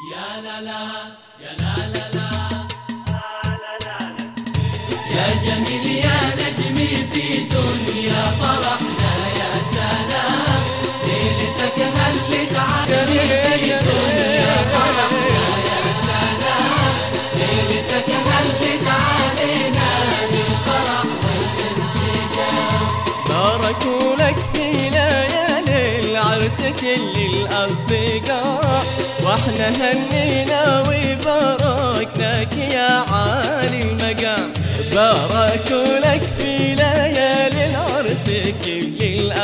يا لا لا يا لا لا لا يا جميل يا نجمي في دنيا فرحنا يا سلام ليلتك هلت علينا في دنيا فرحنا يا سلام ليلتك هلت علينا بالفرح والانسجام. باركوا لك في ليالي العرس كل الأصدقاء واحنا هنينا وباركناك يا عالي المقام. باركوا لك في ليالي العرس كل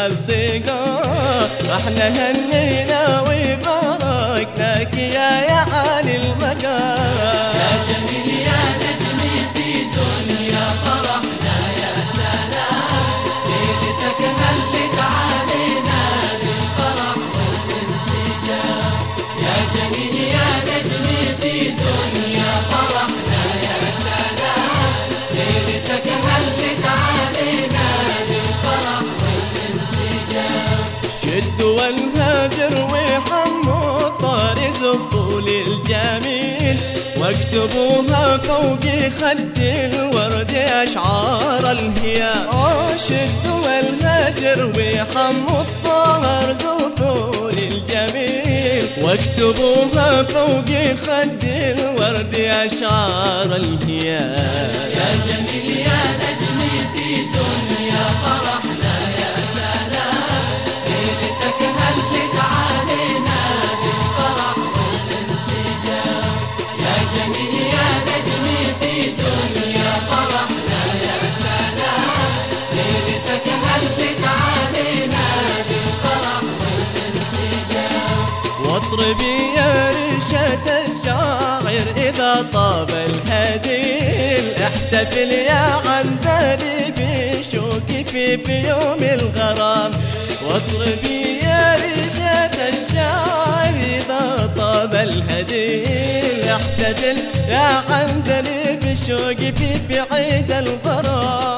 الأصدقاء واحنا هنينا وباركناك يا عالي المقام. يا جميل يا نجمي في دنيا فرحنا يا سلام ليلتك هلت علينا بالفرح والانسجام. يا جميل يا نجمي في دنيا فرحنا يا سلام ليلتك هلت علينا بالفرح والانسجام. شد والهاجر وحموا الطار زفوا للجميل واكتبوها فوق خد الورد أشعار الهيام. شد والهاجر وحموا الطار زفوا للجميل واكتبوها فوق خد الورد أشعار الهيام. يا جميل يا نجمي في دنيا فرحنا يا سلام ليلتك هلت علينا بالفرح والانسجام. يا جميل يا نجمي في دنيا فرحنا يا سلام ليلتك هلت علينا بالفرح والانسجام. واطربي يا ريشة الشاعر إذا طاب الهديل احتفل يا عندلي بشوقي في يوم الغرام. واطربي يا ريشة الشاعر إذا طاب الهديل احتفل يا عندلي بشوقي في عيد الغرام.